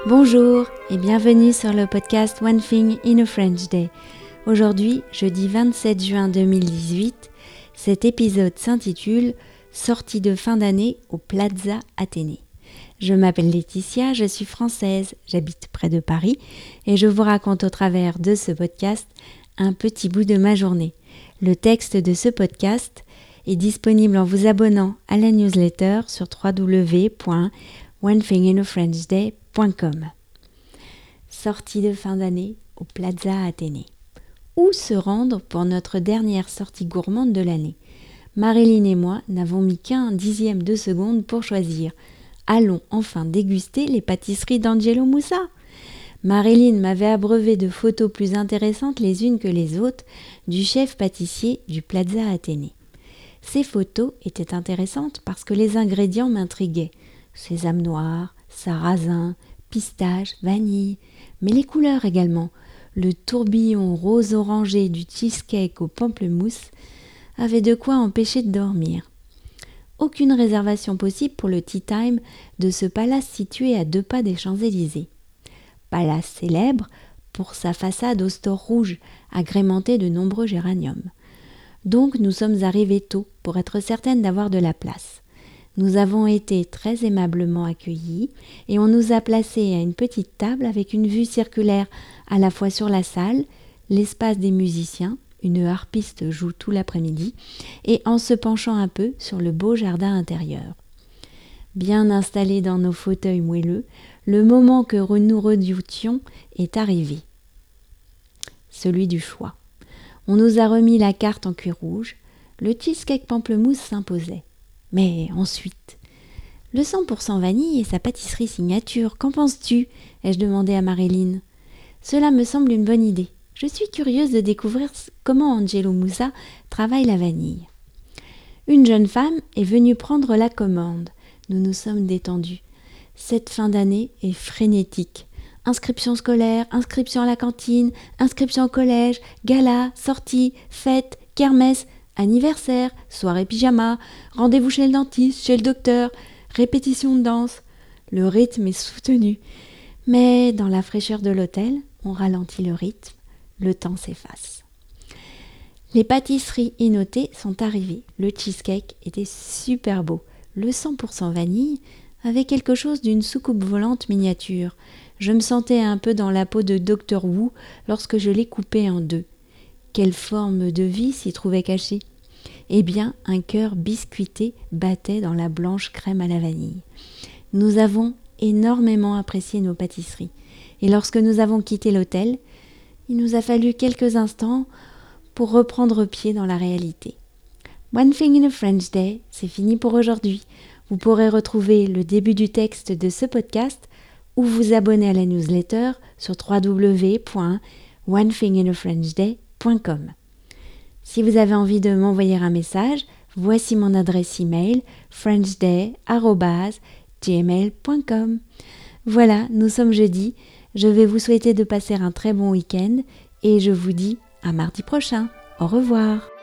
Bonjour et bienvenue sur le podcast One Thing in a French Day. Aujourd'hui, jeudi 27 juin 2018, cet épisode s'intitule « Sortie de fin d'année au Plaza Athénée ». Je m'appelle Laetitia, je suis française, j'habite près de Paris et je vous raconte au travers de ce podcast un petit bout de ma journée. Le texte de ce podcast est disponible en vous abonnant à la newsletter sur www.onethinginafrenchday.com. Sortie de fin d'année au Plaza Athénée. Où se rendre pour notre dernière sortie gourmande de l'année? Marilyn et moi n'avons mis qu'un dixième de seconde pour choisir. Allons enfin déguster les pâtisseries d'Angelo Moussa. Marilyn m'avait abreuvé de photos plus intéressantes les unes que les autres du chef pâtissier du Plaza Athénée. Ces photos étaient intéressantes parce que les ingrédients m'intriguaient. Sésame noir, sarrasin, pistache, vanille, mais les couleurs également. Le tourbillon rose-orangé du cheesecake au pamplemousse avait de quoi empêcher de dormir. Aucune réservation possible pour le tea time de ce palace situé à 2 pas des Champs-Élysées. Palace célèbre pour sa façade au store rouge agrémentée de nombreux géraniums. Donc nous sommes arrivés tôt pour être certaines d'avoir de la place. Nous avons été très aimablement accueillis et on nous a placés à une petite table avec une vue circulaire à la fois sur la salle, l'espace des musiciens, une harpiste joue tout l'après-midi, et en se penchant un peu sur le beau jardin intérieur. Bien installés dans nos fauteuils moelleux, le moment que nous redoutions est arrivé. Celui du choix. On nous a remis la carte en cuir rouge, le cheesecake pamplemousse s'imposait. Mais ensuite, le 100% vanille et sa pâtisserie signature, qu'en penses-tu? Ai-je demandé à Marilyn. Cela me semble une bonne idée. Je suis curieuse de découvrir comment Angelo Moussa travaille la vanille. Une jeune femme est venue prendre la commande. Nous nous sommes détendus. Cette fin d'année est frénétique. Inscription scolaire, inscription à la cantine, inscription au collège, gala, sortie, fête, kermesse, anniversaire, soirée pyjama, rendez-vous chez le dentiste, chez le docteur, répétition de danse. Le rythme est soutenu. Mais dans la fraîcheur de l'hôtel, on ralentit le rythme, le temps s'efface. Les pâtisseries innotées sont arrivées. Le cheesecake était super beau. Le 100% vanille avait quelque chose d'une soucoupe volante miniature. Je me sentais un peu dans la peau de Dr Wu lorsque je l'ai coupé en 2. Quelle forme de vie s'y trouvait cachée? Eh bien, un cœur biscuité battait dans la blanche crème à la vanille. Nous avons énormément apprécié nos pâtisseries. Et lorsque nous avons quitté l'hôtel, il nous a fallu quelques instants pour reprendre pied dans la réalité. One Thing in a French Day, c'est fini pour aujourd'hui. Vous pourrez retrouver le début du texte de ce podcast ou vous abonner à la newsletter sur www.onethinginafrenchday.com. Si vous avez envie de m'envoyer un message, voici mon adresse email frenchday@gmail.com. Voilà, nous sommes jeudi. Je vais vous souhaiter de passer un très bon week-end et je vous dis à mardi prochain. Au revoir.